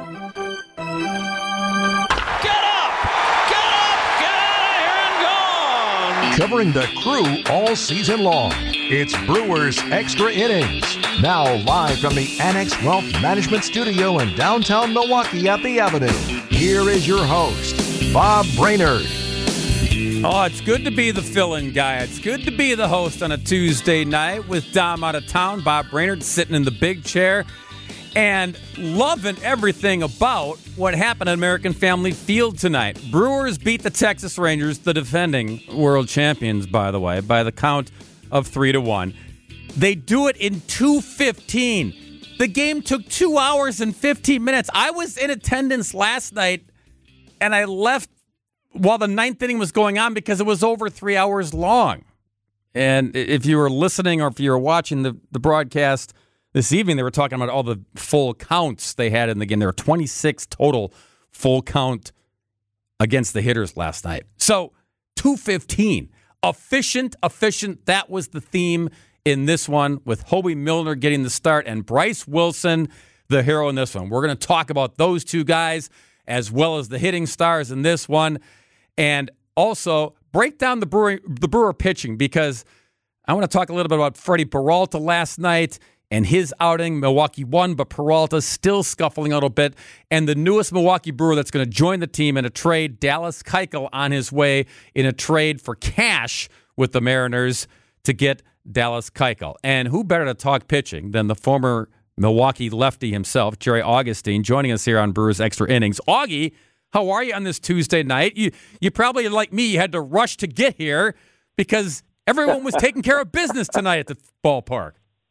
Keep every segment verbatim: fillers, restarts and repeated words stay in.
Covering the Crew all season long, it's Brewers Extra Innings. Now live from the Annex Wealth Management Studio in downtown Milwaukee at the Avenue, here is your host, Bob Brainerd. Oh, it's good to be the fill-in guy. It's good to be the host on a Tuesday night with Dom out of town. Bob Brainerd sitting in the big chair and loving everything about what happened at American Family Field tonight. Brewers beat the Texas Rangers, the defending world champions, by the way, by the count of three to one. They do it in two fifteen. The game took two hours and fifteen minutes. I was in attendance last night, and I left while the ninth inning was going on because it was over three hours long. And if you were listening or if you were watching the, the broadcast this evening, they were talking about all the full counts they had in the game. There were twenty-six total full count against the hitters last night. So two fifteen. Efficient, efficient. That was the theme in this one, with Hoby Milner getting the start and Bryce Wilson, the hero in this one. We're going to talk about those two guys as well as the hitting stars in this one, and also break down the Brewer, the Brewer pitching, because I want to talk a little bit about Freddie Peralta last night and his outing. Milwaukee won, but Peralta still scuffling a little bit. And the newest Milwaukee Brewer that's going to join the team in a trade, Dallas Keuchel, on his way in a trade for cash with the Mariners to get Dallas Keuchel. And who better to talk pitching than the former Milwaukee lefty himself, Jerry Augustine, joining us here on Brewers Extra Innings. Augie, how are you on this Tuesday night? You, you probably, like me, you had to rush to get here because everyone was taking care of business tonight at the ballpark.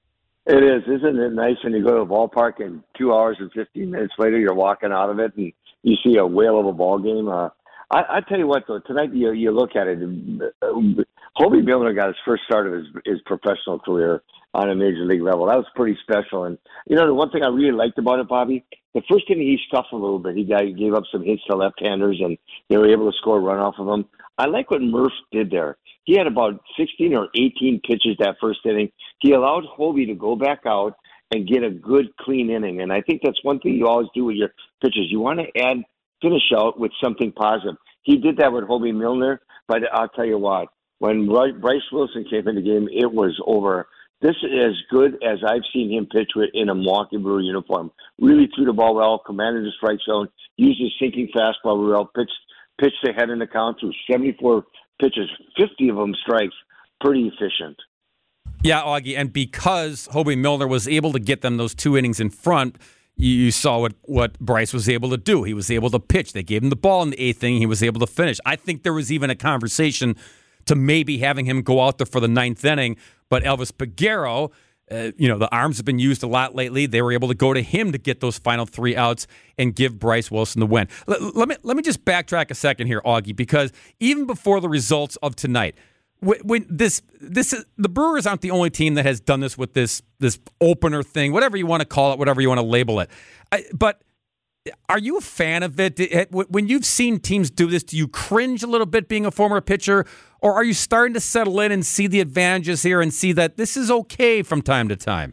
It is. Isn't it nice when you go to a ballpark and two hours and fifteen minutes later you're walking out of it and you see a whale of a ball game? Uh, I, I tell you what, though, tonight you, you look at it. Uh, Hoby Milner got his first start of his, his professional career on a major league level. That was pretty special. And, you know, the one thing I really liked about it, Bobby, the first inning he scuffled a little bit. He, got, he gave up some hits to left-handers, and they were able to score a run off of him. I like what Murph did there. He had about sixteen or eighteen pitches that first inning. He allowed Hoby to go back out and get a good, clean inning. And I think that's one thing you always do with your pitchers. You want to add finish out with something positive. He did that with Hoby Milner, but I'll tell you what, when Bryce Wilson came in the game, it was over. This is as good as I've seen him pitch with in a Milwaukee Brewer uniform. Really threw the ball well, commanded the strike zone, used his sinking fastball well, pitched pitched ahead in the count through seventy-four pitches, fifty of them strikes. Pretty efficient. Yeah, Augie, and because Hoby Milner was able to get them those two innings in front, you saw what, what Bryce was able to do. He was able to pitch. They gave him the ball in the eighth inning. He was able to finish. I think there was even a conversation to maybe having him go out there for the ninth inning, but Elvis Peguero, uh, you know, the arms have been used a lot lately. They were able to go to him to get those final three outs and give Bryce Wilson the win. Let, let me let me just backtrack a second here, Augie, because even before the results of tonight, when, when this this is, the Brewers aren't the only team that has done this with this this opener thing, whatever you want to call it, whatever you want to label it. I, but are you a fan of it? When you've seen teams do this, do you cringe a little bit being a former pitcher? Or are you starting to settle in and see the advantages here and see that this is okay from time to time?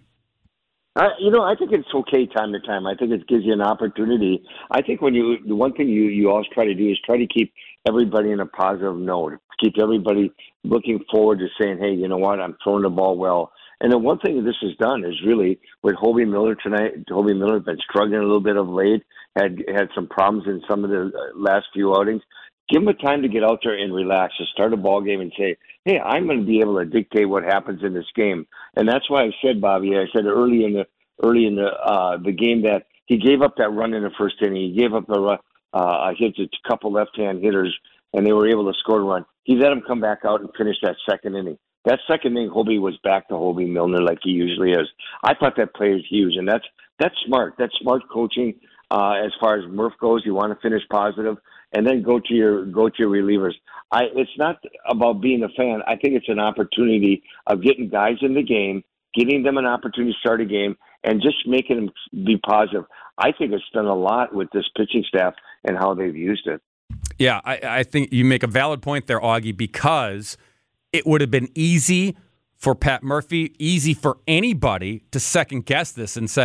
Uh, you know, I think it's okay time to time. I think it gives you an opportunity. I think when you, the one thing you, you always try to do is try to keep everybody in a positive note, keep everybody looking forward to saying, hey, you know what, I'm throwing the ball well. And the one thing that this has done is really with Hoby Milner tonight. Hoby Miller has been struggling a little bit of late, had had some problems in some of the last few outings. Give him a time to get out there and relax, to start a ball game and say, hey, I'm going to be able to dictate what happens in this game. And that's why I said, Bobby, I said early in the early in the uh, the game that he gave up that run in the first inning. He gave up a uh, hit to a couple left-hand hitters, and they were able to score a run. He let him come back out and finish that second inning. That second inning, Hoby was back to Hoby Milner like he usually is. I thought that play was huge, and that's that's smart. That's smart coaching uh, as far as Murph goes. You want to finish positive, and then go to your go to your relievers. I it's not about being a fan. I think it's an opportunity of getting guys in the game, giving them an opportunity to start a game, and just making them be positive. I think it's done a lot with this pitching staff and how they've used it. Yeah, I, I think you make a valid point there, Augie, because it would have been easy for Pat Murphy, easy for anybody to second guess this and say,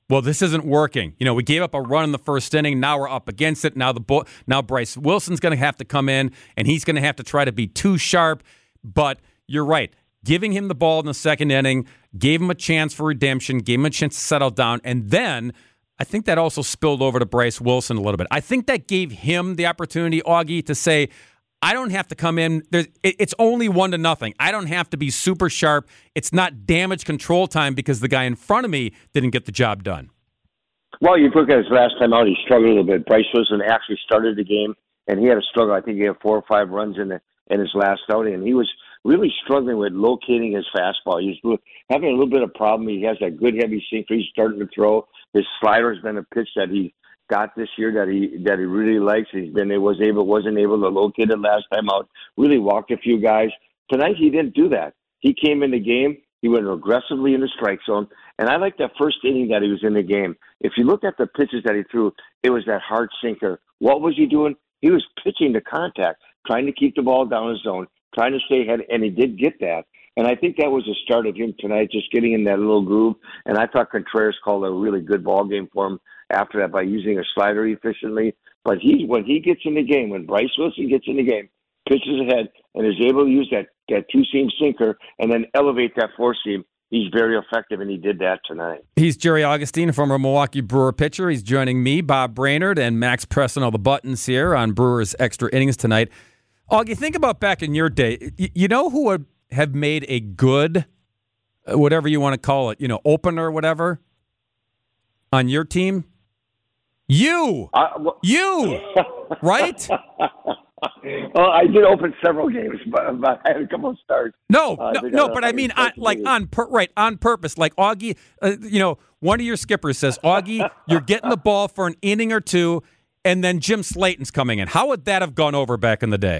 well, this isn't working. You know, we gave up a run in the first inning. Now we're up against it. Now the bo- now Bryce Wilson's going to have to come in, and he's going to have to try to be too sharp. But you're right. Giving him the ball in the second inning gave him a chance for redemption, gave him a chance to settle down, and then I think that also spilled over to Bryce Wilson a little bit. I think that gave him the opportunity, Augie, to say, I don't have to come in. There's, it, it's only one to nothing. I don't have to be super sharp. It's not damage control time because the guy in front of me didn't get the job done. Well, you look at his last time out, he struggled a little bit. Bryce Wilson actually started the game, and he had a struggle. I think he had four or five runs in the, in his last outing, and he was really struggling with locating his fastball. He's having a little bit of problem. He has that good heavy sinker he's starting to throw. His slider has been a pitch that he got this year that he that he really likes. He's been it was able wasn't able to locate it last time out. Really walked a few guys. Tonight he didn't do that. He came in the game. He went aggressively in the strike zone, and I like that first inning that he was in the game. If you look at the pitches that he threw, it was that hard sinker. What was he doing? He was pitching to contact, trying to keep the ball down his zone, trying to stay ahead, and he did get that. And I think that was the start of him tonight, just getting in that little groove. And I thought Contreras called a really good ball game for him after that by using a slider efficiently. But he, when he gets in the game, when Bryce Wilson gets in the game, pitches ahead, and is able to use that, that two-seam sinker and then elevate that four-seam, he's very effective, and he did that tonight. He's Jerry Augustine, former Milwaukee Brewer pitcher. He's joining me, Bob Brainerd, and Max pressing all the buttons here on Brewers Extra Innings tonight. Augie, think about back in your day. You know who would have made a good, whatever you want to call it, you know, opener, whatever, on your team? You! Uh, well, you! Right? Well, I did open several games, but, but I had a couple of starts. No, uh, no, no but I mean, on, like on pur- right on purpose. Like Augie, uh, you know, one of your skippers says, Augie, you're getting the ball for an inning or two, and then Jim Slayton's coming in. How would that have gone over back in the day?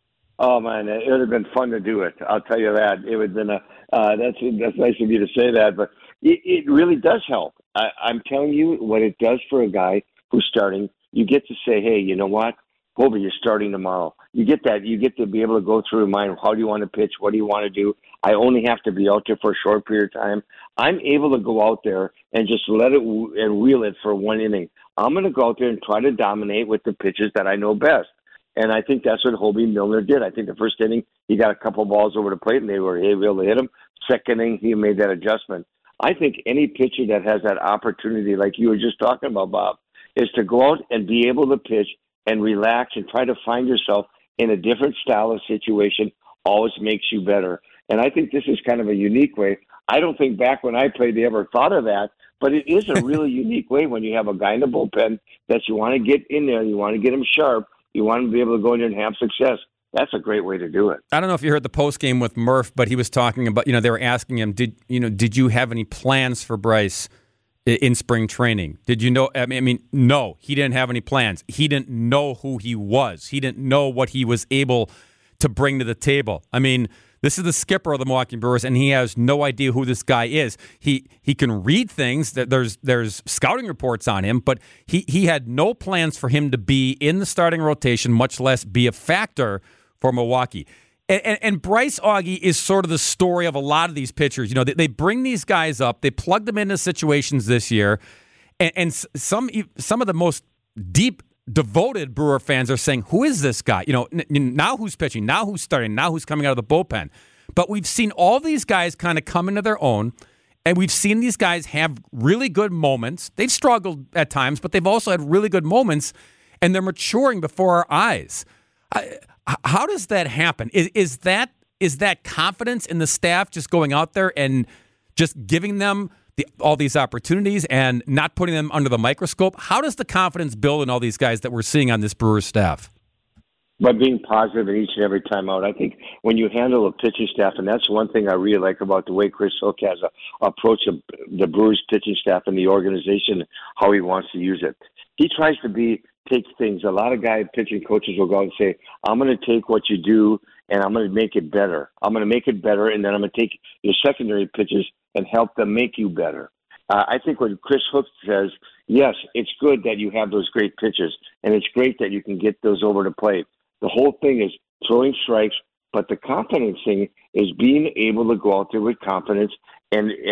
Oh man, it would have been fun to do it. I'll tell you that. It would have been a. Uh, that's that's nice of you to say that, but it, it really does help. I, I'm telling you, what it does for a guy who's starting, you get to say, hey, you know what? Colby, you're starting tomorrow. You get that. You get to be able to go through your mind. How do you want to pitch? What do you want to do? I only have to be out there for a short period of time. I'm able to go out there and just let it w- and wheel it for one inning. I'm going to go out there and try to dominate with the pitches that I know best. And I think that's what Hobie Milner did. I think the first inning, he got a couple balls over the plate, and they were able to hit him. Second inning, he made that adjustment. I think any pitcher that has that opportunity, like you were just talking about, Bob, is to go out and be able to pitch and relax and try to find yourself in a different style of situation always makes you better. And I think this is kind of a unique way. I don't think back when I played they ever thought of that, but it is a really unique way when you have a guy in the bullpen that you want to get in there, you want to get him sharp, you want him to be able to go in there and have success. That's a great way to do it. I don't know if you heard the post game with Murph, but he was talking about, you know, they were asking him, did you know, did you have any plans for Bryce in spring training? Did you know? I mean, I mean, no, he didn't have any plans. He didn't know who he was. He didn't know what he was able to bring to the table. I mean, this is the skipper of the Milwaukee Brewers, and he has no idea who this guy is. He he can read things. There's there's scouting reports on him, but he, he had no plans for him to be in the starting rotation, much less be a factor for Milwaukee. And, and, and Bryce, Augie, is sort of the story of a lot of these pitchers. You know, they, they bring these guys up, they plug them into situations this year, and, and some some of the most deep, devoted Brewer fans are saying, who is this guy? You know, n- now who's pitching, now who's starting, now who's coming out of the bullpen. But we've seen all these guys kind of come into their own, and we've seen these guys have really good moments. They've struggled at times, but they've also had really good moments, and they're maturing before our eyes. I, how does that happen? Is, is that is that confidence in the staff just going out there and just giving them The, all these opportunities and not putting them under the microscope? How does the confidence build in all these guys that we're seeing on this Brewers staff? By being positive in each and every time out. I think when you handle a pitching staff, and that's one thing I really like about the way Chris Hook has a approach of the Brewers pitching staff and the organization, how he wants to use it. He tries to be take things. A lot of guy pitching coaches will go out and say, I'm going to take what you do and I'm going to make it better. I'm going to make it better, and then I'm going to take your secondary pitches and help them make you better. Uh, I think when Chris Hook says, yes, it's good that you have those great pitches, and it's great that you can get those over the plate. The whole thing is throwing strikes, but the confidence thing is being able to go out there with confidence and, and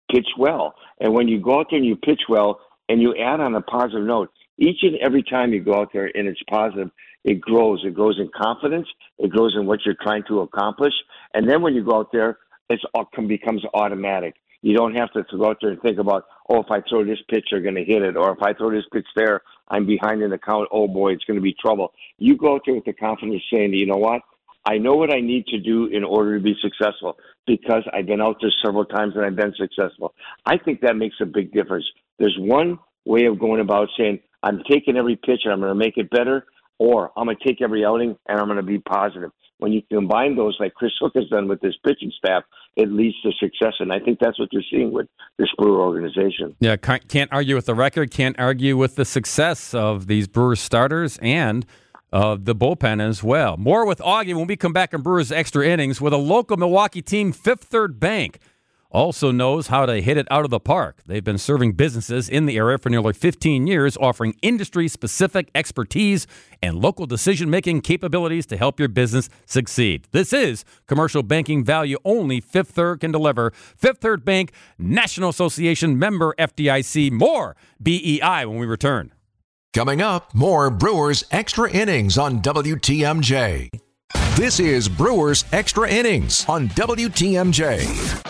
pitch well. And when you go out there and you pitch well and you add on a positive note, each and every time you go out there and it's positive, it grows. It grows in confidence. It grows in what you're trying to accomplish. And then when you go out there, it becomes automatic. You don't have to go out there and think about, oh, if I throw this pitch, they're going to hit it. Or if I throw this pitch there, I'm behind in the count. Oh, boy, it's going to be trouble. You go out there with the confidence saying, you know what? I know what I need to do in order to be successful because I've been out there several times and I've been successful. I think that makes a big difference. There's one way of going about saying, I'm taking every pitch and I'm going to make it better, or I'm going to take every outing and I'm going to be positive. When you combine those, like Chris Hook has done with this pitching staff, it leads to success. And I think that's what you're seeing with this Brewer organization. Yeah, can't argue with the record, can't argue with the success of these Brewers starters and uh, the bullpen as well. More with Augie when we come back in Brewers Extra Innings with a local Milwaukee team, Fifth Third Bank. Also knows how to hit it out of the park. They've been serving businesses in the area for nearly fifteen years, offering industry-specific expertise and local decision-making capabilities to help your business succeed. This is commercial banking value only Fifth Third can deliver. Fifth Third Bank, National Association member F D I C. More B E I when we return. Coming up, more Brewers Extra Innings on W T M J. This is Brewers Extra Innings on W T M J.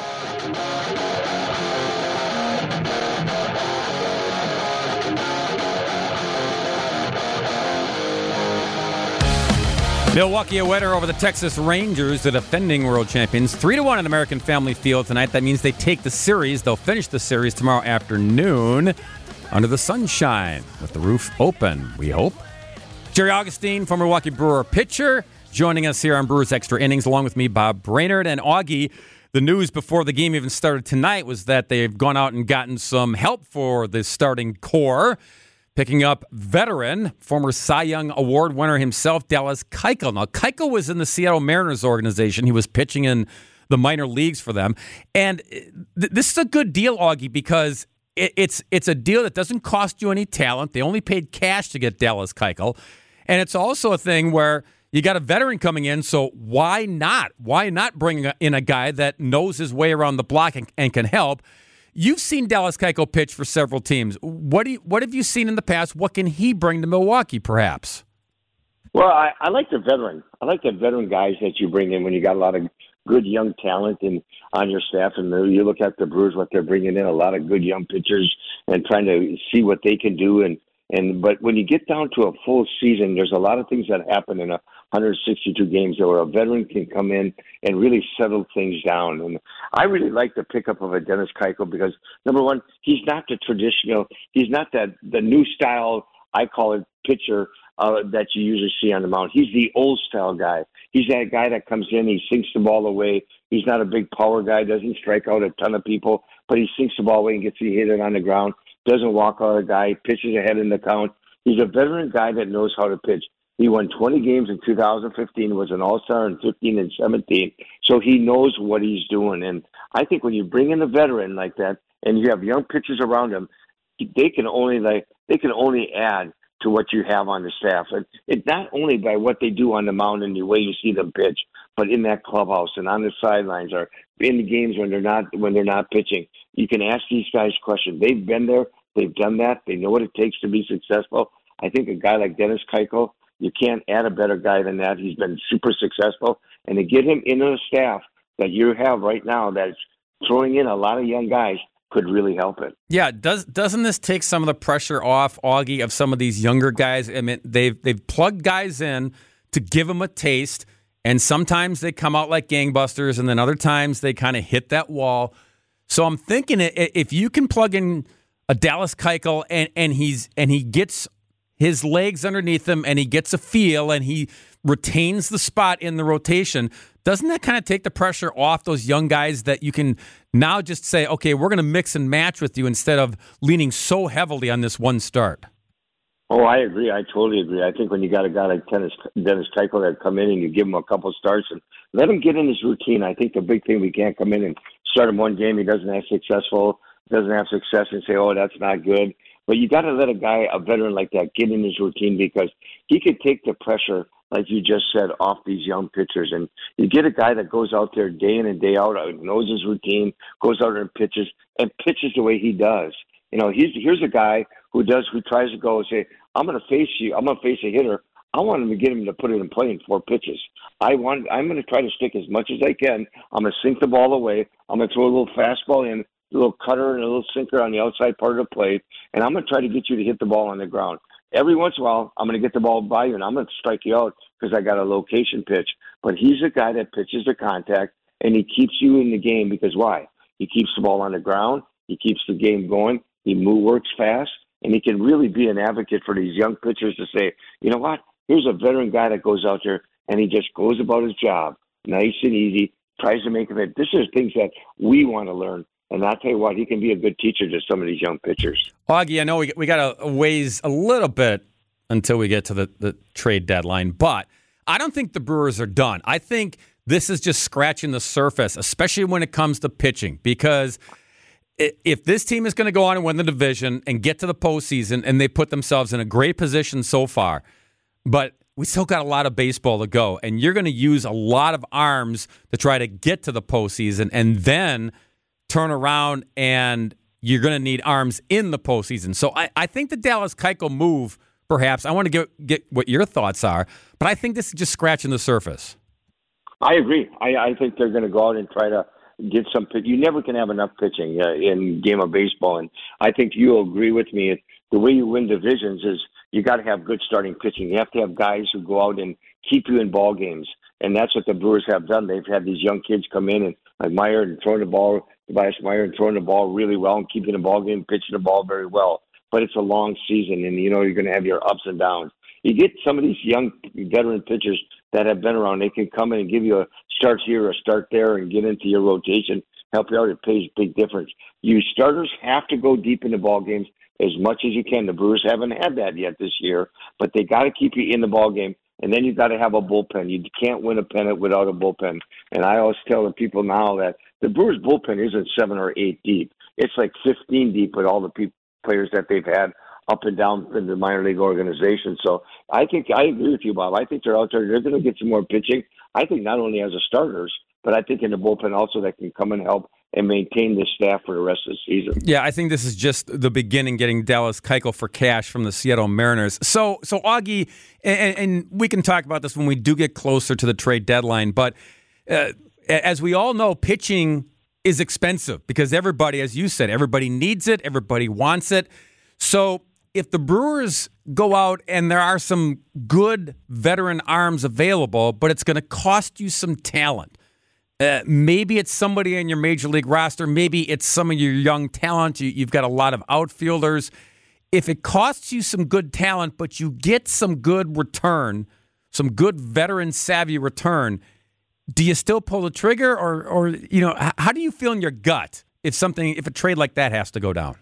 Milwaukee a winner over the Texas Rangers, the defending world champions. three to one at American Family Field tonight. That means they take the series. They'll finish the series tomorrow afternoon under the sunshine with the roof open, we hope. Jerry Augustine, former Milwaukee Brewer pitcher, joining us here on Brewers Extra Innings, along with me, Bob Brainerd. And Augie, the news before the game even started tonight was that they've gone out and gotten some help for the starting core, picking up veteran, former Cy Young Award winner himself, Dallas Keuchel. Now, Keuchel was in the Seattle Mariners organization. He was pitching in the minor leagues for them. And th- this is a good deal, Augie, because it, it's it's a deal that doesn't cost you any talent. They only paid cash to get Dallas Keuchel. And it's also a thing where you got a veteran coming in, so why not? Why not bring in a guy that knows his way around the block and, and can help? You've seen Dallas Keuchel pitch for several teams. What do you, what have you seen in the past? What can he bring to Milwaukee, perhaps? Well, I, I like the veteran. I like the veteran guys that you bring in when you got a lot of good young talent in, on your staff. And you look at the Brewers, what they're bringing in, a lot of good young pitchers and trying to see what they can do. And, and But when you get down to a full season, there's a lot of things that happen in a one hundred sixty-two games where a veteran can come in and really settle things down. And I really like the pickup of a Dennis Keuchel because, number one, he's not the traditional, he's not that the new style, I call it, pitcher uh, that you usually see on the mound. He's the old style guy. He's that guy that comes in, he sinks the ball away. He's not a big power guy, doesn't strike out a ton of people, but he sinks the ball away and gets it hit it on the ground, doesn't walk out a guy, pitches ahead in the count. He's a veteran guy that knows how to pitch. He won twenty games in two thousand fifteen, was an all-star in fifteen and seventeen. So he knows what he's doing. And I think when you bring in a veteran like that and you have young pitchers around him, they can only like they can only add to what you have on the staff. And it's not only by what they do on the mound and the way you see them pitch, but in that clubhouse and on the sidelines or in the games when they're not when they're not pitching. You can ask these guys questions. They've been there, they've done that, they know what it takes to be successful. I think a guy like Dennis Keuchel, you can't add a better guy than that. He's been super successful. And to get him into the staff that you have right now that's throwing in a lot of young guys could really help it. Yeah, does, doesn't this take some of the pressure off, Augie, of some of these younger guys? I mean, they've, they've plugged guys in to give them a taste, and sometimes they come out like gangbusters, and then other times they kind of hit that wall. So I'm thinking if you can plug in a Dallas Keuchel and, and, he's, and he gets his legs underneath him, and he gets a feel, and he retains the spot in the rotation, doesn't that kind of take the pressure off those young guys that you can now just say, okay, we're going to mix and match with you instead of leaning so heavily on this one start? Oh, I agree. I totally agree. I think when you got a guy like Dennis, Dennis Keuchel that come in and you give him a couple starts and let him get in his routine. I think the big thing, we can't come in and start him one game, he doesn't have successful, doesn't have success and say, oh, that's not good. But you got to let a guy, a veteran like that, get in his routine because he could take the pressure like you just said, off these young pitchers. And you get a guy that goes out there day in and day out, knows his routine, goes out there and pitches, and pitches the way he does. You know, he's here's a guy who does who tries to go and say, I'm going to face you. I'm going to face a hitter. I want him to get him to put it in play in four pitches. I want. I'm going to try to stick as much as I can. I'm going to sink the ball away. I'm going to throw a little fastball in, a little cutter and a little sinker on the outside part of the plate, and I'm going to try to get you to hit the ball on the ground. Every once in a while, I'm going to get the ball by you, and I'm going to strike you out because I got a location pitch. But he's a guy that pitches the contact, and he keeps you in the game because why? He keeps the ball on the ground. He keeps the game going. He move, works fast, and he can really be an advocate for these young pitchers to say, you know what? Here's a veteran guy that goes out there, and he just goes about his job, nice and easy, tries to make it. This is things that we want to learn. And I'll tell you what, he can be a good teacher to some of these young pitchers. Augie, I know we, we got a ways a little bit until we get to the, the trade deadline, but I don't think the Brewers are done. I think this is just scratching the surface, especially when it comes to pitching, because if this team is going to go on and win the division and get to the postseason, and they put themselves in a great position so far, but we still got a lot of baseball to go, and you're going to use a lot of arms to try to get to the postseason, and then turn around and you're going to need arms in the postseason. So I, I think the Dallas Keuchel move, perhaps, I want to get get what your thoughts are, but I think this is just scratching the surface. I agree. I, I think they're going to go out and try to get some pitch. You never can have enough pitching uh, in game of baseball, and I think you'll agree with me. The way you win divisions is you got to have good starting pitching. You have to have guys who go out and keep you in ball games, and that's what the Brewers have done. They've had these young kids come in and like Meyer and throwing the ball, Tobias Meyer, and throwing the ball really well and keeping the ball game, pitching the ball very well. But it's a long season, and you know you're going to have your ups and downs. You get some of these young veteran pitchers that have been around. They can come in and give you a start here, a start there, and get into your rotation, help you out. It pays a big difference. You starters have to go deep in the ball games as much as you can. The Brewers haven't had that yet this year, but they got to keep you in the ball game. And then you got to have a bullpen. You can't win a pennant without a bullpen. And I always tell the people now that the Brewers bullpen isn't seven or eight deep. It's like fifteen deep with all the people, players that they've had up and down in the minor league organization. So I think I agree with you, Bob. I think they're out there. They're going to get some more pitching. I think not only as a starters, but I think in the bullpen also that can come and help and maintain this staff for the rest of the season. Yeah, I think this is just the beginning, getting Dallas Keuchel for cash from the Seattle Mariners. So, so Augie, and, and we can talk about this when we do get closer to the trade deadline, but uh, as we all know, pitching is expensive because everybody, as you said, everybody needs it, everybody wants it. So if the Brewers go out and there are some good veteran arms available, but it's going to cost you some talent, Uh, maybe it's somebody in your major league roster. Maybe it's some of your young talent. You, you've got a lot of outfielders. If it costs you some good talent, but you get some good return, some good veteran savvy return, do you still pull the trigger, or, or you know, how do you feel in your gut if something, if a trade like that has to go down?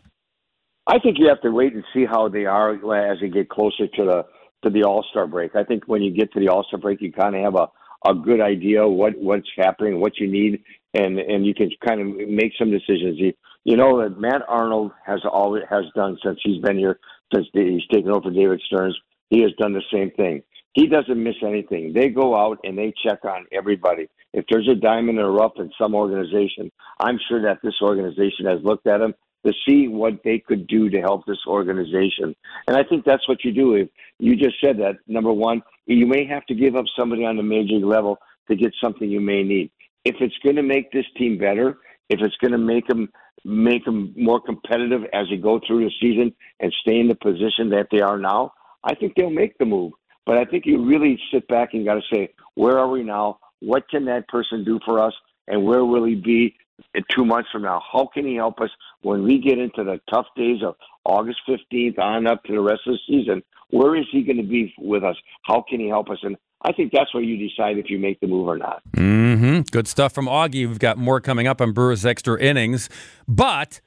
I think you have to wait and see how they are as they get closer to the to the All-Star break. I think when you get to the All-Star break, you kind of have a a good idea what what's happening, what you need, and and you can kind of make some decisions. You, you know that Matt Arnold has always has done since he's been here, since he's taken over for David Stearns. He has done the same thing. He doesn't miss anything. They go out and they check on everybody. If there's a diamond in the rough in some organization, I'm sure that this organization has looked at them to see what they could do to help this organization. And I think that's what you do. If you just said that, number one, you may have to give up somebody on the major league level to get something you may need. If it's going to make this team better, if it's going to make them make them more competitive as they go through the season and stay in the position that they are now, I think they'll make the move. But I think you really sit back and got to say, where are we now? What can that person do for us? And where will he be in two months from now? How can he help us when we get into the tough days of August fifteenth on up to the rest of the season? Where is he going to be with us? How can he help us? And I think that's where you decide if you make the move or not. Mm-hmm. Good stuff from Augie. We've got more coming up on Brewers Extra Innings. But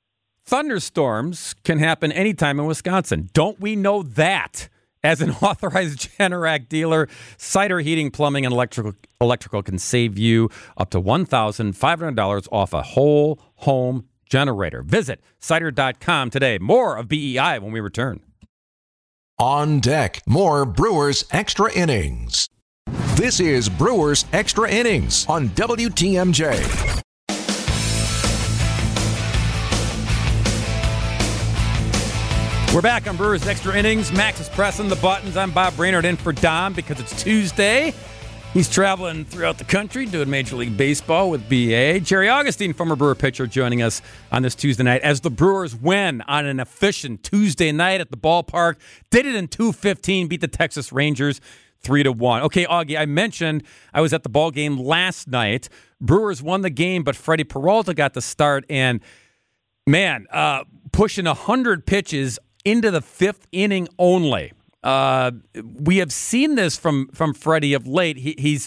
thunderstorms can happen anytime in Wisconsin. Don't we know that? As an authorized Generac dealer, Cider Heating, Plumbing, and Electrical Electrical can save you up to one thousand five hundred dollars off a whole home generator. Visit cider dot com today. More of B E I when we return. On deck, more Brewers Extra Innings. This is Brewers Extra Innings on W T M J. We're back on Brewers Extra Innings. Max is pressing the buttons. I'm Bob Brainerd in for Dom because it's Tuesday. He's traveling throughout the country doing Major League Baseball with B A. Jerry Augustine, former Brewer pitcher, joining us on this Tuesday night as the Brewers win on an efficient Tuesday night at the ballpark. Did it in two fifteen, beat the Texas Rangers three to one. Okay, Augie, I mentioned I was at the ball game last night. Brewers won the game, but Freddie Peralta got the start, and man, uh, pushing one hundred pitches into the fifth inning only. Uh, we have seen this from from Freddie of late. He, he's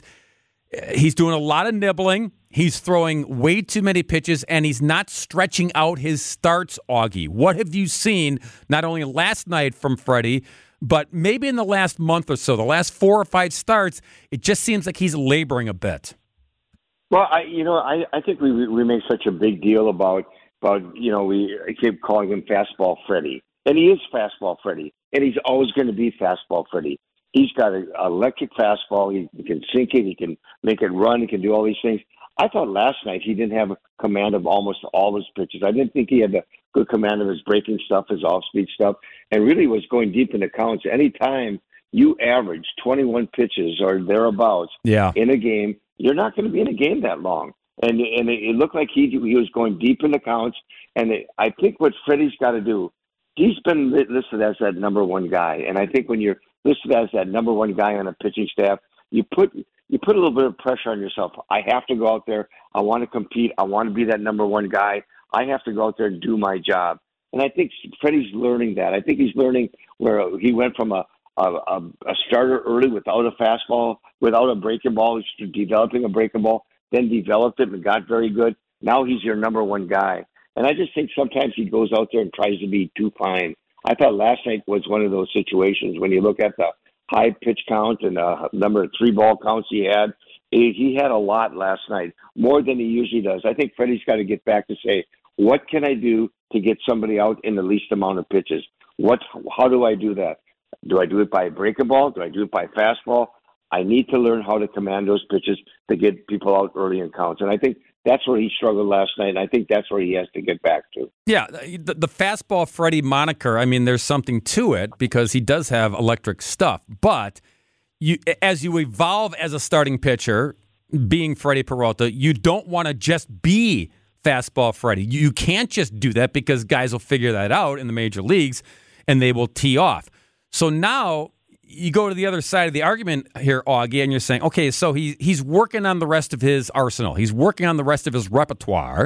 he's doing a lot of nibbling. He's throwing way too many pitches, and he's not stretching out his starts, Augie. What have you seen not only last night from Freddie, but maybe in the last month or so, the last four or five starts, it just seems like he's laboring a bit. Well, I you know, I, I think we we make such a big deal about, about you know, we keep calling him Fastball Freddie. And he is Fastball Freddie, and he's always going to be Fastball Freddie. He's got an electric fastball. He, he can sink it. He can make it run. He can do all these things. I thought last night he didn't have a command of almost all his pitches. I didn't think he had a good command of his breaking stuff, his off-speed stuff, and really was going deep in the counts. Anytime you average twenty-one pitches or thereabouts yeah. in a game, you're not going to be in a game that long. And and it, it looked like he he was going deep in the counts. And it, I think what Freddie's got to do, he's been listed as that number one guy, and I think when you're listed as that number one guy on a pitching staff, you put you put a little bit of pressure on yourself. I have to go out there. I want to compete. I want to be that number one guy. I have to go out there and do my job. And I think Freddie's learning that. I think he's learning where he went from a a, a starter early without a fastball, without a breaking ball, to developing a breaking ball, then developed it and got very good. Now he's your number one guy. And I just think sometimes he goes out there and tries to be too fine. I thought last night was one of those situations when you look at the high pitch count and the number of three ball counts he had. He had a lot last night, more than he usually does. I think Freddie's got to get back to say, what can I do to get somebody out in the least amount of pitches? What? How do I do that? Do I do it by breaking ball? Do I do it by fastball? I need to learn how to command those pitches to get people out early in counts. And I think that's where he struggled last night, and I think that's where he has to get back to. Yeah, the, the Fastball Freddie moniker, I mean, there's something to it because he does have electric stuff. But you, as you evolve as a starting pitcher, being Freddie Peralta, you don't want to just be Fastball Freddie. You can't just do that because guys will figure that out in the major leagues, and they will tee off. So now you go to the other side of the argument here, Augie, and you're saying, okay, so he he's working on the rest of his arsenal. He's working on the rest of his repertoire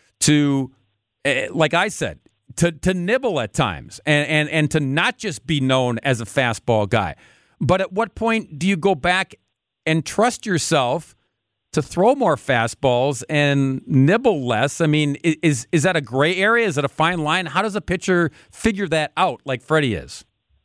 to, uh, like I said, to to nibble at times and, and, and to not just be known as a fastball guy. But at what point do you go back and trust yourself to throw more fastballs and nibble less? I mean, is is that a gray area? Is it a fine line? How does a pitcher figure that out like Freddie is?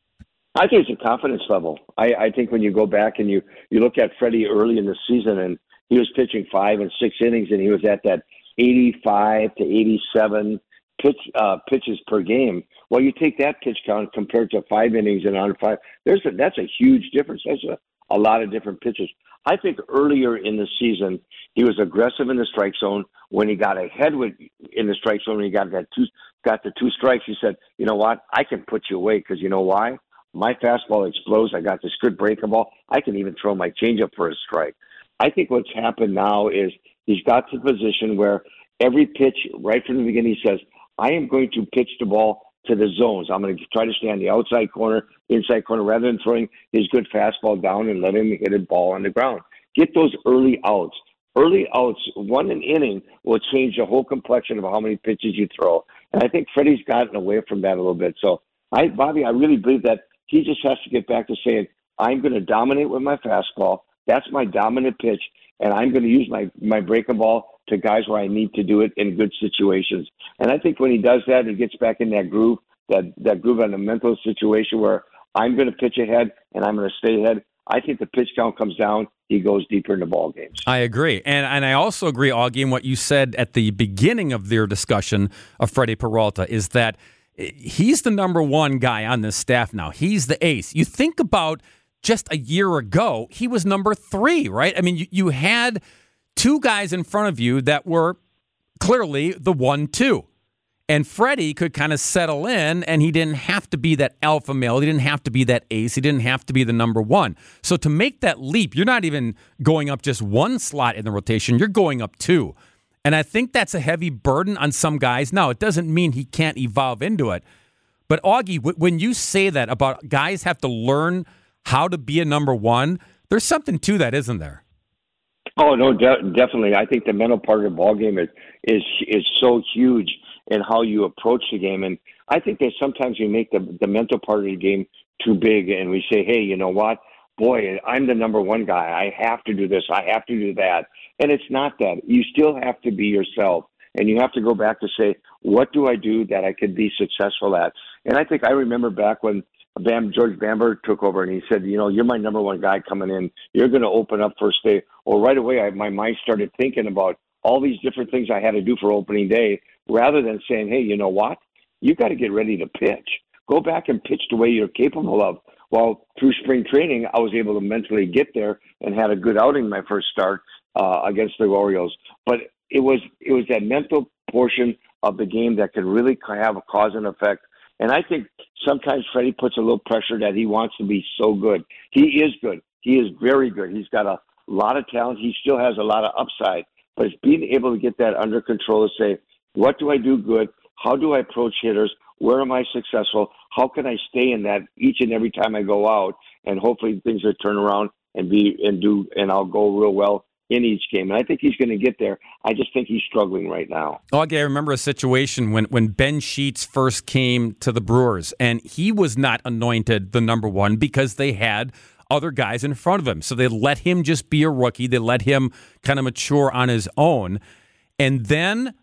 I think it's a confidence level. I, I think when you go back and you, you look at Freddie early in the season, and he was pitching five and six innings, and he was at that eighty-five to eighty-seven pitch uh, pitches per game. Well, you take that pitch count compared to five innings and on five. There's a, that's a huge difference. That's a, a lot of different pitches. I think earlier in the season he was aggressive in the strike zone. When he got ahead with in the strike zone, when he got that two got the two strikes, he said, "You know what? I can put you away because you know why." My fastball explodes. I got this good breaking ball. I can even throw my changeup for a strike. I think what's happened now is he's got to the position where every pitch, right from the beginning, he says, I am going to pitch the ball to the zones. I'm going to try to stay on the outside corner, inside corner, rather than throwing his good fastball down and let him hit a ball on the ground. Get those early outs. Early outs, one an inning, will change the whole complexion of how many pitches you throw. And I think Freddie's gotten away from that a little bit. So, I, Bobby, I really believe that he just has to get back to saying, I'm going to dominate with my fastball. That's my dominant pitch, and I'm going to use my, my breaking ball to guys where I need to do it in good situations. And I think when he does that, he gets back in that groove, that, that groove on the mental situation where I'm going to pitch ahead and I'm going to stay ahead. I think the pitch count comes down. He goes deeper into ball games. I agree. And and I also agree, Augie, in what you said at the beginning of their discussion of Freddie Peralta is that he's the number one guy on this staff now. He's the ace. You think about just a year ago, he was number three, right? I mean, you, you had two guys in front of you that were clearly the one two. And Freddie could kind of settle in, and he didn't have to be that alpha male. He didn't have to be that ace. He didn't have to be the number one. So to make that leap, you're not even going up just one slot in the rotation. You're going up two. And I think that's a heavy burden on some guys. Now, it doesn't mean he can't evolve into it. But, Augie, when you say that about guys have to learn how to be a number one, there's something to that, isn't there? Oh, no, de- definitely. I think the mental part of the ball game is is is so huge in how you approach the game. And I think that sometimes we make the the mental part of the game too big, and we say, hey, you know what? Boy, I'm the number one guy. I have to do this. I have to do that. And it's not that. You still have to be yourself. And you have to go back to say, what do I do that I could be successful at? And I think I remember back when Bam, George Bamber took over, and he said, you know, you're my number one guy coming in. You're going to open up first day. Well, right away, I, my mind started thinking about all these different things I had to do for opening day, rather than saying, hey, you know what? You got to get ready to pitch. Go back and pitch the way you're capable of. Well, through spring training, I was able to mentally get there and had a good outing my first start uh, against the Orioles. But it was it was that mental portion of the game that could really have a cause and effect. And I think sometimes Freddie puts a little pressure that he wants to be so good. He is good. He is very good. He's got a lot of talent. He still has a lot of upside. But it's being able to get that under control to say, what do I do good? How do I approach hitters? Where am I successful? How can I stay in that each and every time I go out? And hopefully things will turn around and be and do and I'll go real well in each game. And I think he's going to get there. I just think he's struggling right now. Okay, I remember a situation when, when Ben Sheets first came to the Brewers, and he was not anointed the number one because they had other guys in front of him. So they let him just be a rookie. They let him kind of mature on his own. And then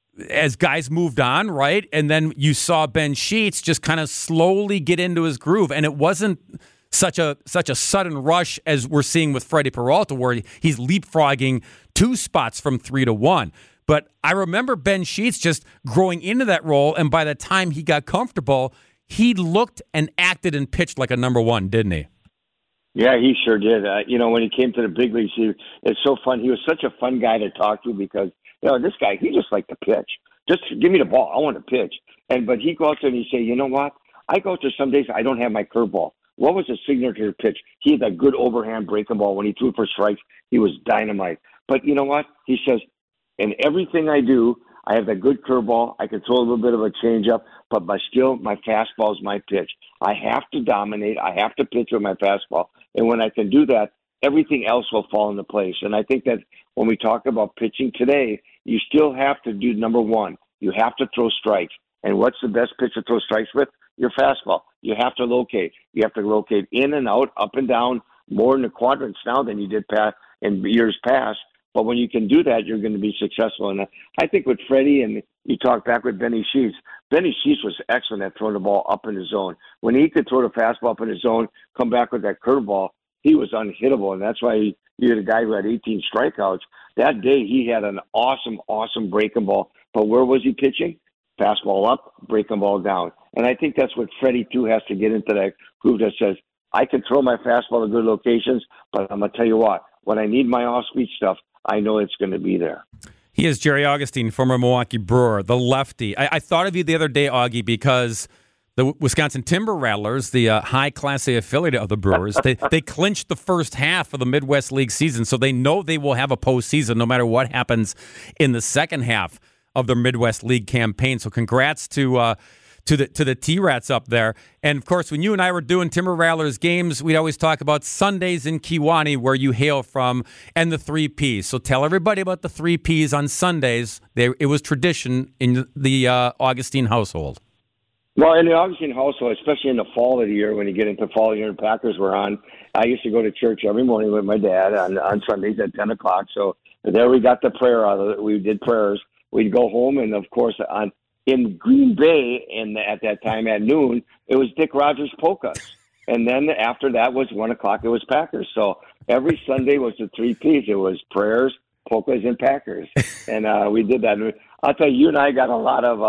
as guys moved on, right, and then you saw Ben Sheets just kind of slowly get into his groove. And it wasn't such a such a sudden rush as we're seeing with Freddie Peralta, where he's leapfrogging two spots from three to one. But I remember Ben Sheets just growing into that role, and by the time he got comfortable, he looked and acted and pitched like a number one, didn't he? Yeah, he sure did. Uh, you know, when he came to the big leagues, he, it's so fun. He was such a fun guy to talk to because, you know, this guy, he just liked to pitch. Just give me the ball. I want to pitch. And But he'd go out there and he'd say, you know what? I go out there some days, I don't have my curveball. What was his signature pitch? He had that good overhand breaking ball. When he threw for strikes, he was dynamite. But you know what? He says, in everything I do, I have that good curveball. I can throw a little bit of a changeup, but my still, my fastball is my pitch. I have to dominate. I have to pitch with my fastball. And when I can do that, everything else will fall into place. And I think that when we talk about pitching today, you still have to do number one. You have to throw strikes. And what's the best pitch to throw strikes with? Your fastball. You have to locate. You have to locate in and out, up and down, more in the quadrants now than you did past, in years past. But when you can do that, you're going to be successful. And I think with Freddie, and you talk back with Benny Sheets, Benny Sheets was excellent at throwing the ball up in the zone. When he could throw the fastball up in the zone, come back with that curveball, he was unhittable. And that's why he, he had a guy who had eighteen strikeouts. That day, he had an awesome, awesome breaking ball. But where was he pitching? Fastball up, breaking ball down. And I think that's what Freddie, too, has to get into that groove that says, I can throw my fastball to good locations, but I'm going to tell you what, when I need my off-speed stuff, I know it's going to be there. He is Jerry Augustine, former Milwaukee Brewer, the lefty. I, I thought of you the other day, Augie, because the Wisconsin Timber Rattlers, the uh, high-class A affiliate of the Brewers, they, they clinched the first half of the Midwest League season, so they know they will have a postseason no matter what happens in the second half of their Midwest League campaign. So congrats to uh, to the to the T-Rats up there. And, of course, when you and I were doing Timber Rattlers games, we'd always talk about Sundays in Kewaunee, where you hail from, and the three Ps. So tell everybody about the three Ps on Sundays. They, it was tradition in the uh, Augustine household. Well, in the Augustine household, especially in the fall of the year, when you get into fall year and Packers were on, I used to go to church every morning with my dad on, on Sundays at ten o'clock. So there we got the prayer out of it. We did prayers. We'd go home, and, of course, on in Green Bay, and at that time at noon, it was Dick Rogers polkas. And then after that was one o'clock, it was Packers. So every Sunday was the three Ps. It was prayers, polkas, and Packers. And uh, we did that. I'll tell you, you and I got a lot of uh,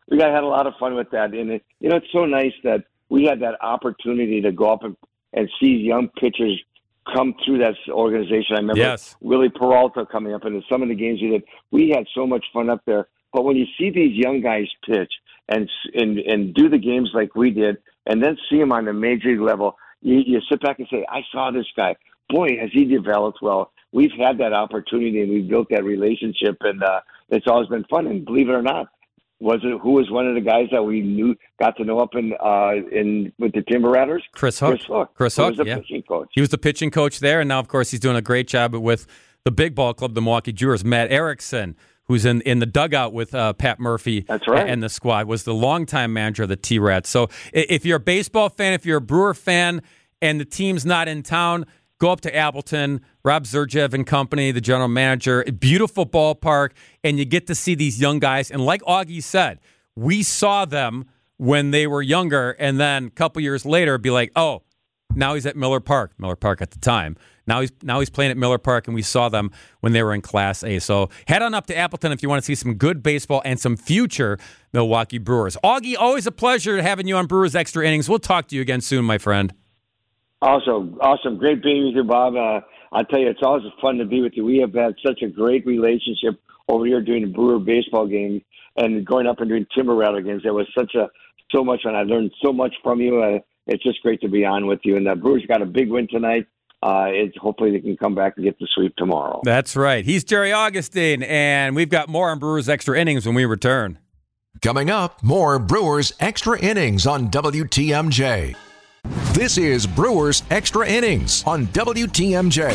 we got had a lot of fun with that. And it, you know, it's so nice that we had that opportunity to go up and, and see young pitchers come through that organization. I remember yes. Willie Peralta coming up, and in some of the games we did, we had so much fun up there. But when you see these young guys pitch and and and do the games like we did, and then see them on the major league level, you, you sit back and say, I saw this guy. Boy, has he developed well. We've had that opportunity, and we've built that relationship, and uh, it's always been fun. And believe it or not, was it who was one of the guys that we knew got to know up in uh, in with the Timber Rattlers? Chris Hook. Chris Hook. Chris Hook. He was the yeah. pitching coach. He was the pitching coach there, and now, of course, he's doing a great job with the big ball club, the Milwaukee Brewers. Matt Erickson, who's in, in the dugout with uh, Pat Murphy That's right. and the squad, was the longtime manager of the T-Rats. So if you're a baseball fan, if you're a Brewer fan, and the team's not in town, go up to Appleton, Rob Zurjev and company, the general manager. Beautiful ballpark, and you get to see these young guys. And like Augie said, we saw them when they were younger, and then a couple years later be like, oh, now he's at Miller Park. Miller Park at the time. Now he's now he's playing at Miller Park, and we saw them when they were in Class A. So head on up to Appleton if you want to see some good baseball and some future Milwaukee Brewers. Augie, always a pleasure having you on Brewers Extra Innings. We'll talk to you again soon, my friend. Awesome. Awesome. Great being with you, Bob. Uh, I'll tell you, it's always fun to be with you. We have had such a great relationship over here doing the Brewer baseball games and going up and doing Timber Rattler games. It was such a so much fun. I learned so much from you. Uh, it's just great to be on with you. And the Brewers got a big win tonight. Uh, it's hopefully they can come back and get the sweep tomorrow. That's right. He's Jerry Augustine, and we've got more on Brewers Extra Innings when we return. Coming up, more Brewers Extra Innings on W T M J. This is Brewers Extra Innings on W T M J.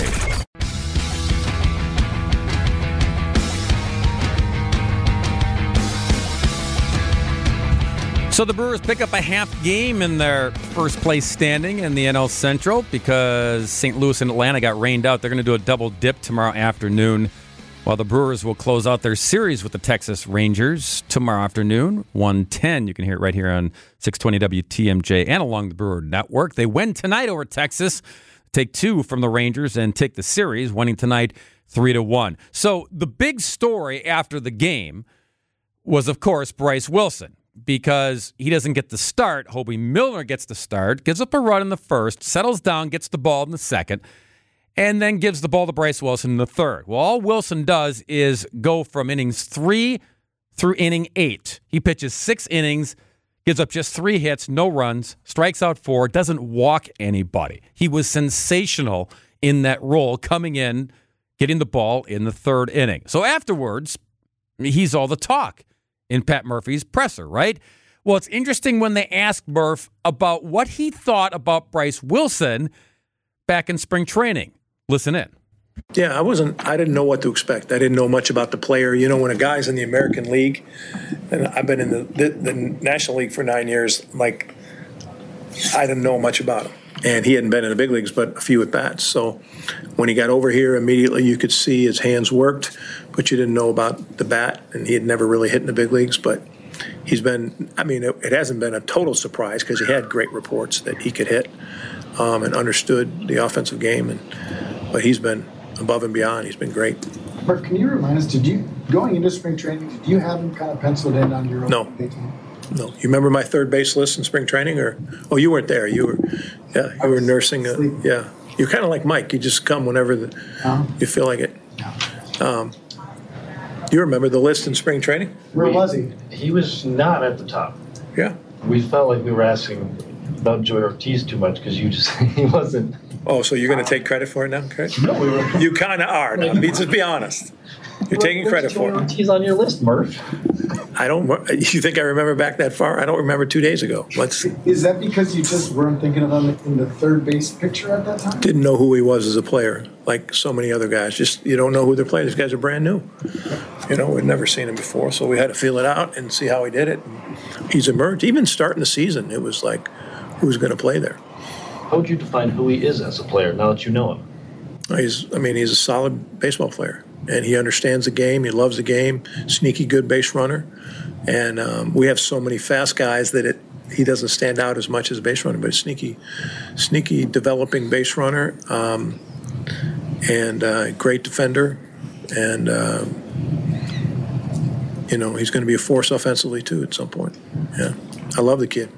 So the Brewers pick up a half game in their first place standing in the N L Central because Saint Louis and Atlanta got rained out. They're going to do a double dip tomorrow afternoon, while the Brewers will close out their series with the Texas Rangers tomorrow afternoon, one ten. You can hear it right here on six twenty W T M J and along the Brewer Network. They win tonight over Texas, take two from the Rangers, and take the series, winning tonight three to one. So the big story after the game was, of course, Bryce Wilson, because he doesn't get the start. Hobie Milner gets the start, gives up a run in the first, settles down, gets the ball in the second, and then gives the ball to Bryce Wilson in the third. Well, all Wilson does is go from innings three through inning eight. He pitches six innings, gives up just three hits, no runs, strikes out four, doesn't walk anybody. He was sensational in that role, coming in, getting the ball in the third inning. So afterwards, he's all the talk in Pat Murphy's presser, right? Well, it's interesting when they asked Murph about what he thought about Bryce Wilson back in spring training. Listen in. Yeah, I wasn't, I didn't know what to expect. I didn't know much about the player. You know, when a guy's in the American League, and I've been in the, the, the National League for nine years, like, I didn't know much about him. And he hadn't been in the big leagues, but a few at bats. So when he got over here, immediately you could see his hands worked, but you didn't know about the bat, and he had never really hit in the big leagues. But he's been, I mean, it, it hasn't been a total surprise because he had great reports that he could hit um, and understood the offensive game. And but he's been above and beyond. He's been great. Murph, can you remind us, did you, going into spring training, did you have him kind of penciled in on your own? No. No. You remember my third base list in spring training? Or oh, you weren't there. You were, yeah, you were nursing. A, yeah, you're kind of like Mike. You just come whenever the, uh-huh. you feel like it. Um, you remember the list in spring training? Where we, was he? He was not at the top. Yeah. We felt like we were asking about Joey Ortiz too much because you just he wasn't. Oh, so you're going to take credit for it now, Chris? No, we were. You kind of are. Now. Just be honest. You're taking credit for it. He's on your list, Murph. I don't. You think I remember back that far? I don't remember two days ago. Let's. Is that because you just weren't thinking of him in the third base picture at that time? Didn't know who he was as a player, like so many other guys. Just you don't know who they're playing. These guys are brand new. You know, we'd never seen him before, so we had to feel it out and see how he did it. And he's emerged. Even starting the season, it was like, who's going to play there? How would you define who he is as a player now that you know him? He's. I mean, he's a solid baseball player. And he understands the game. He loves the game. Sneaky good base runner. And um, we have so many fast guys that it, he doesn't stand out as much as a base runner, but a sneaky, sneaky developing base runner. Um, and uh, great defender. And, uh, you know, he's going to be a force offensively too at some point. Yeah, I love the kid.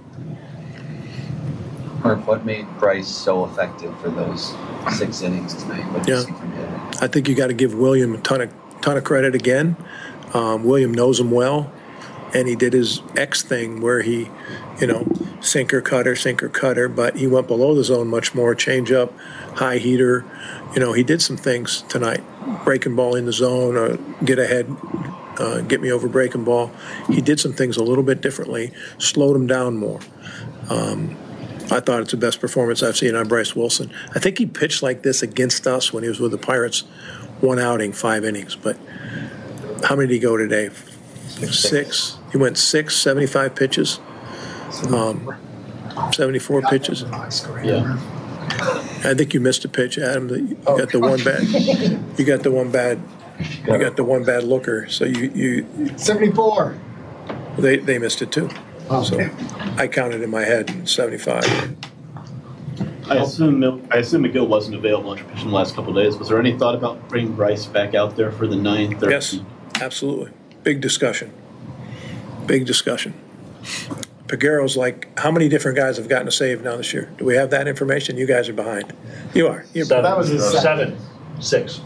Mark, what made Bryce so effective for those six innings tonight? What did Yeah. you see from him? I think you got to give William a ton of ton of credit again. Um, William knows him well, and he did his X thing where he, you know, sinker cutter, sinker cutter, but he went below the zone much more. Change up, high heater. You know, he did some things tonight. Breaking ball in the zone, or get ahead, uh, get me over breaking ball. He did some things a little bit differently, slowed him down more. Um, I thought it's the best performance I've seen on Bryce Wilson. I think he pitched like this against us when he was with the Pirates, one outing, five innings. But how many did he go today? Six. six. He went six, seventy-five pitches, um, seventy-four pitches. Yeah. I think you missed a pitch, Adam. You got the one bad. You got the one bad. You got the one bad looker. So you you seventy-four. they they missed it too. So I counted in my head seventy-five. I assume Mil- I assume McGill wasn't available after pitching the last couple of days. Was there any thought about bringing Bryce back out there for the ninth? Or- Yes, absolutely. Big discussion. Big discussion. Peguero's like, how many different guys have gotten a save now this year? Do we have that information? You guys are behind. You are. You're Seven. That was his Seven. Six.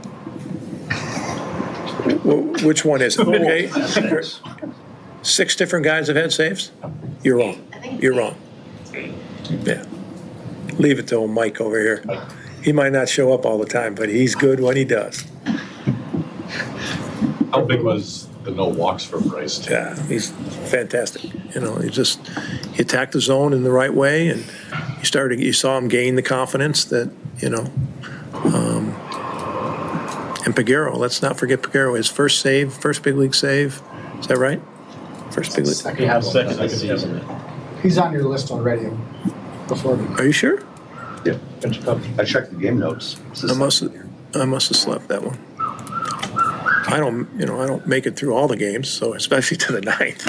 Wh- Which one is it? Okay. Six different guys have had saves? You're wrong. You're wrong. Yeah. Leave it to Mike over here. He might not show up all the time, but he's good when he does. How big was the no walks for Bryce? Too? Yeah, he's fantastic. You know, he just he attacked the zone in the right way, and you started. You saw him gain the confidence that you know. Um, and Peguero, let's not forget Peguero. His first save, first big league save. Is that right? First big league. He has Second second season. season. He's on your list already. Before me. Are you sure? Yeah, I checked the game notes. I must have, I must have slept that one. I don't, you know, I don't make it through all the games, so especially to the ninth.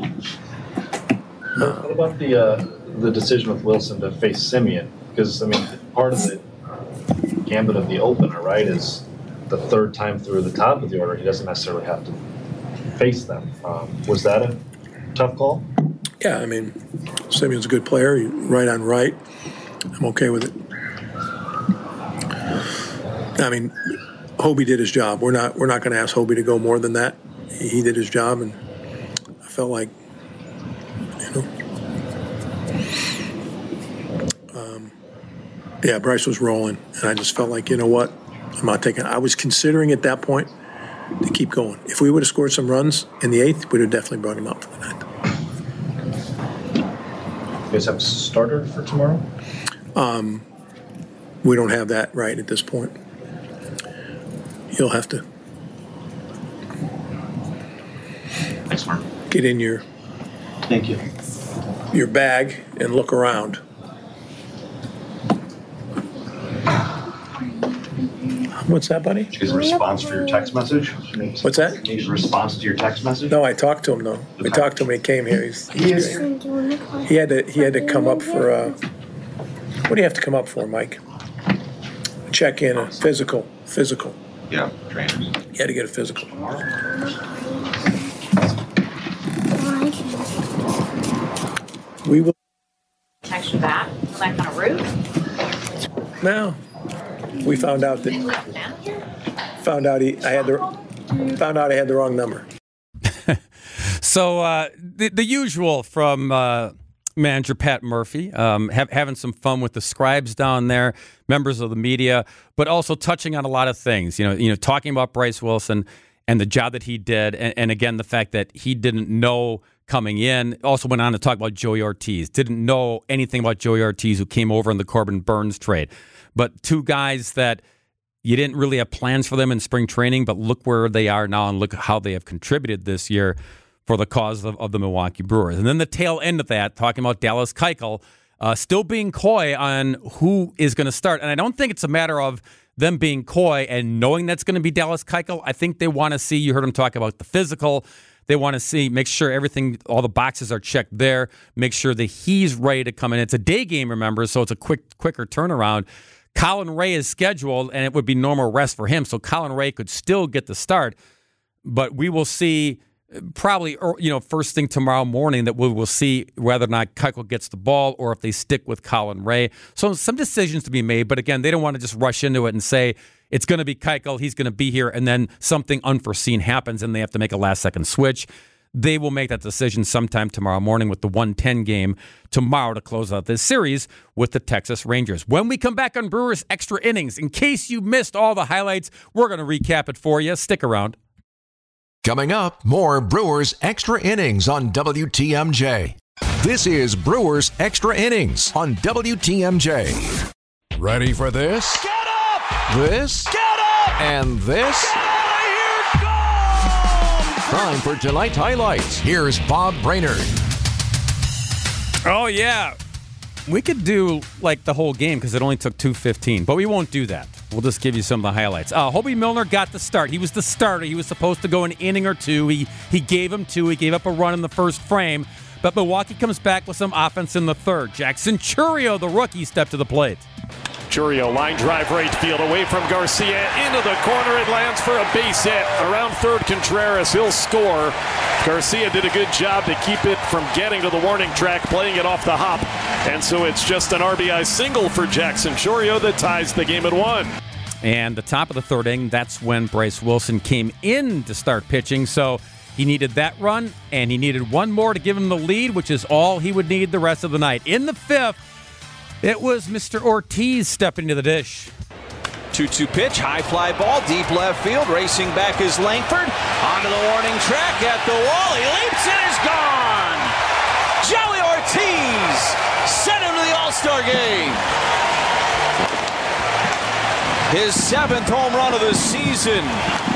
What about the uh, the decision with Wilson to face Simeon? Because I mean, part of the gambit of the opener, right, is the third time through the top of the order, he doesn't necessarily have to face them. Um, was that a tough call? Yeah, I mean, Simeon's a good player. He's right on right. I'm okay with it. I mean, Hobie did his job. We're not we're not going to ask Hobie to go more than that. He, he did his job, and I felt like, you know, um, yeah, Bryce was rolling, and I just felt like, you know what, I'm not taking. I was considering at that point to keep going. If we would have scored some runs in the eighth, we'd have definitely brought him up for the ninth. You guys have a starter for tomorrow? Um, we don't have that right at this point. You'll have to Thanks, Mark. get in your Thank you. your bag and look around. What's that, buddy? Did you get a response for your text message? What's that? Did you get a response to your text message? No, I talked to him though. We talked to him when he came here. He's, He is. he had to he had to come up for uh, what do you have to come up for, Mike? Check in, a physical, physical. Yeah, trainers. He had to get a physical. We will Text you back. Go back on a route. now. We found out that You left down here. found out he I had the found out I had the wrong number. So uh, the, the usual from uh, manager Pat Murphy, um, have, having some fun with the scribes down there, members of the media, but also touching on a lot of things. You know, you know, talking about Bryce Wilson and the job that he did, and, and again the fact that he didn't know coming in. Also went on to talk about Joey Ortiz. Didn't know anything about Joey Ortiz, who came over in the Corbin Burns trade, but two guys that you didn't really have plans for them in spring training, but look where they are now and look how they have contributed this year for the cause of, of the Milwaukee Brewers. And then the tail end of that, talking about Dallas Keuchel, uh, still being coy on who is going to start. And I don't think it's a matter of them being coy and knowing that's going to be Dallas Keuchel. I think they want to see, you heard him talk about the physical. They want to see, make sure everything, all the boxes are checked there, make sure that he's ready to come in. It's a day game, remember, so it's a quick, quicker turnaround. Colin Ray is scheduled, and it would be normal rest for him, so Colin Ray could still get the start. But we will see probably, or, you know, first thing tomorrow morning that we will see whether or not Keuchel gets the ball or if they stick with Colin Ray. So some decisions to be made, but again, they don't want to just rush into it and say it's going to be Keuchel, he's going to be here, and then something unforeseen happens and they have to make a last-second switch. They will make that decision sometime tomorrow morning with the one ten game tomorrow to close out this series with the Texas Rangers. When we come back on Brewers Extra Innings, in case you missed all the highlights, we're going to recap it for you. Stick around. Coming up, more Brewers Extra Innings on W T M J. This is Brewers Extra Innings on W T M J. Ready for this? Get up! This? Get up! And this? Get out of here! Go! Time for tonight's highlights. Here's Bob Brainerd. Oh, yeah. We could do like the whole game because it only took two fifteen, but we won't do that. We'll just give you some of the highlights. Uh, Hobie Milner got the start. He was the starter. He was supposed to go an inning or two. He he gave him two. He gave up a run in the first frame, but Milwaukee comes back with some offense in the third. Jackson Chourio, the rookie, stepped to the plate. Chourio, line drive right field, away from Garcia, into the corner. It lands for a base hit. Around third, Contreras, he'll score. Garcia did a good job to keep it from getting to the warning track, playing it off the hop. And so it's just an R B I single for Jackson Chourio that ties the game at one. And the top of the third inning, that's when Bryce Wilson came in to start pitching. So he needed that run, and he needed one more to give him the lead, which is all he would need the rest of the night. In the fifth, it was Mister Ortiz stepping to the dish. two two pitch, high fly ball, deep left field. Racing back is Langford. Onto the warning track at the wall. He leaps and is gone. Joey Ortiz sent him to the All-Star game. His seventh home run of the season.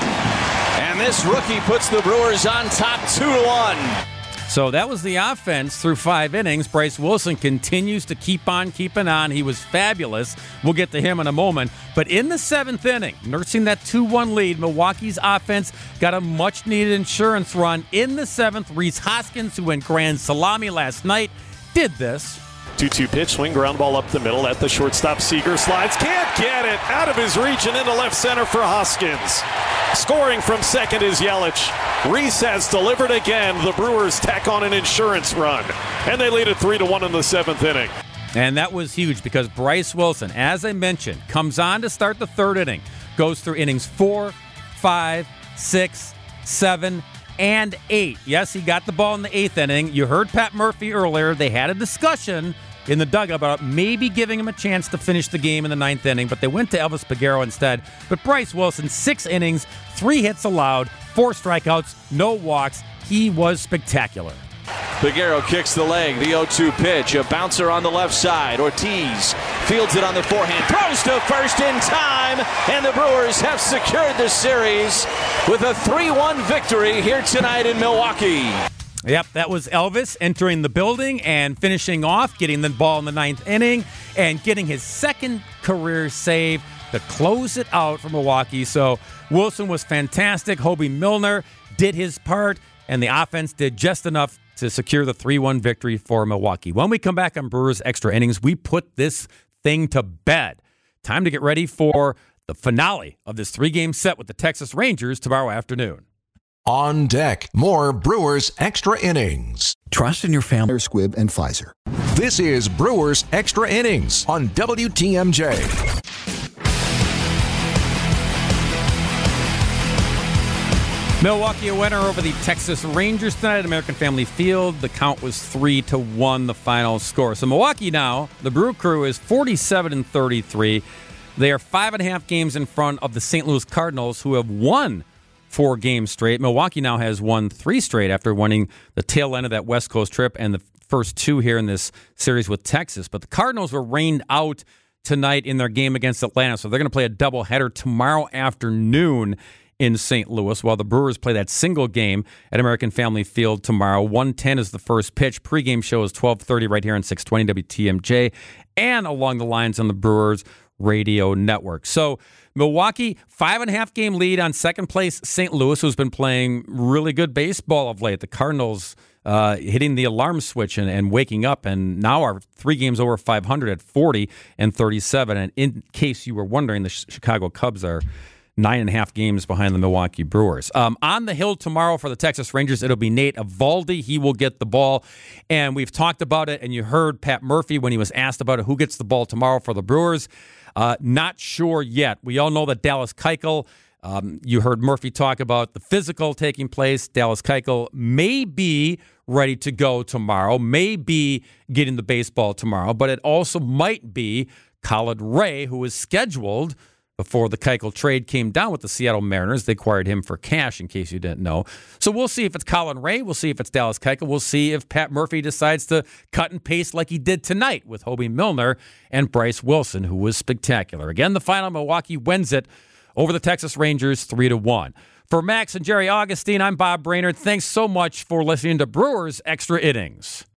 And this rookie puts the Brewers on top two to one. So that was the offense through five innings. Bryce Wilson continues to keep on keeping on. He was fabulous. We'll get to him in a moment. But in the seventh inning, nursing that two one lead, Milwaukee's offense got a much-needed insurance run. In the seventh, Rhys Hoskins, who went grand salami last night, did this. two two pitch, swing, ground ball up the middle at the shortstop. Seager slides, can't get it, out of his reach and into left center for Hoskins. Scoring from second is Yelich. Rhys has delivered again. The Brewers tack on an insurance run, and they lead it three to one in the seventh inning. And that was huge because Bryce Wilson, as I mentioned, comes on to start the third inning, goes through innings four, five, six, seven, and eight. Yes, he got the ball in the eighth inning. You heard Pat Murphy earlier. They had a discussion in the dugout about maybe giving him a chance to finish the game in the ninth inning, but they went to Elvis Peguero instead. But Bryce Wilson, six innings, three hits allowed, four strikeouts, no walks. He was spectacular. Peguero kicks the leg, the oh two pitch, a bouncer on the left side. Ortiz fields it on the forehand, throws to first in time, and the Brewers have secured the series with a three one victory here tonight in Milwaukee. Yep, that was Elvis entering the building and finishing off, getting the ball in the ninth inning and getting his second career save to close it out for Milwaukee. So Wilson was fantastic. Hobie Milner did his part, and the offense did just enough to secure the three one victory for Milwaukee. When we come back on Brewers Extra Innings, we put this thing to bed. Time to get ready for the finale of this three-game set with the Texas Rangers tomorrow afternoon. On deck, more Brewers Extra Innings. Trust in your family. Squibb and Pfizer. This is Brewers Extra Innings on W T M J. Milwaukee a winner over the Texas Rangers tonight at American Family Field. The count was three to one, the final score. So Milwaukee now, the Brew Crew is forty-seven and thirty-three. They are five and a half games in front of the Saint Louis Cardinals, who have won four games straight. Milwaukee now has won three straight after winning the tail end of that West Coast trip and the first two here in this series with Texas. But the Cardinals were rained out tonight in their game against Atlanta, so they're going to play a doubleheader tomorrow afternoon in Saint Louis, while the Brewers play that single game at American Family Field tomorrow. one ten is the first pitch. Pre-game show is twelve thirty right here on six twenty W T M J and along the lines on the Brewers radio network. So Milwaukee, five and a half game lead on second place Saint Louis, who's been playing really good baseball of late. The Cardinals uh, hitting the alarm switch and, and waking up, and now are three games over five hundred at forty and thirty-seven. And in case you were wondering, the Chicago Cubs are nine and a half games behind the Milwaukee Brewers. Um, on the hill tomorrow for the Texas Rangers, it'll be Nate Eovaldi. He will get the ball, and we've talked about it, and you heard Pat Murphy when he was asked about it, who gets the ball tomorrow for the Brewers. Uh, not sure yet. We all know that Dallas Keuchel, um, you heard Murphy talk about the physical taking place. Dallas Keuchel may be ready to go tomorrow, may be getting the baseball tomorrow, but it also might be Colin Ray, who is scheduled before the Keuchel trade came down with the Seattle Mariners. They acquired him for cash, in case you didn't know. So we'll see if it's Colin Ray. We'll see if it's Dallas Keuchel. We'll see if Pat Murphy decides to cut and paste like he did tonight with Hobie Milner and Bryce Wilson, who was spectacular. Again, the final, Milwaukee wins it over the Texas Rangers three to one. For Max and Jerry Augustine, I'm Bob Brainerd. Thanks so much for listening to Brewers Extra Innings.